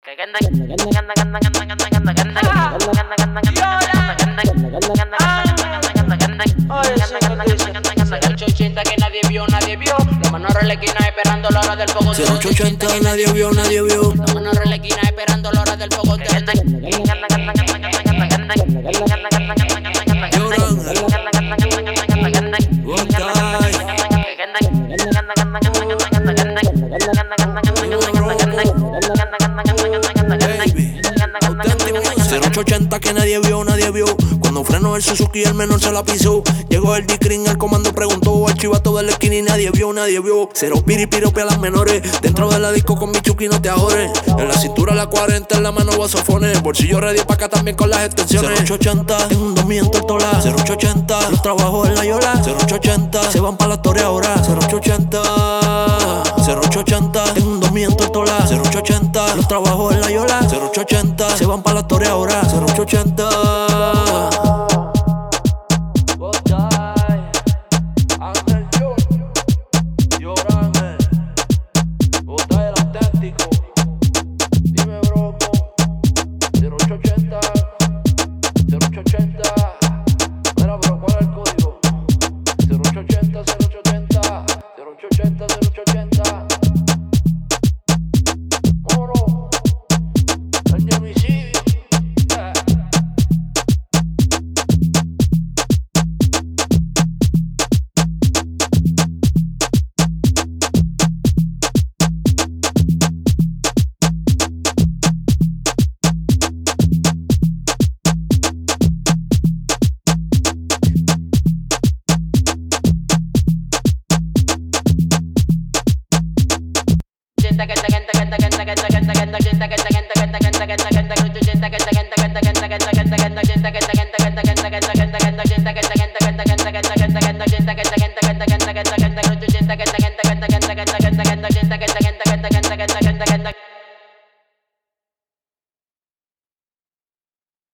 0880 que nadie vio. La mano arlequina esperando la hora del fuego. 0880 nadie vio. La mano arlequina esperando la hora del fuego. Que nadie vio. Cuando frenó el Suzuki, el menor se la pisó. Llegó el D-Cring, el comando preguntó. Al chivato de la esquina y nadie vio. Cero piripirope a las menores. Dentro de la disco con mi chuki, no te ajores. En la cintura la 40, en la mano guasofones. Bolsillo ready pa' acá también con las extensiones. 0880, en un 2000 en tola. 0880, los trabajos en la yola. 0880, se van pa' la torre ahora. 0880, 0880, en un 2000 en tola. 0880, los trabajos en la yola. 0880, se van pa' la torre ahora. 0880. Genta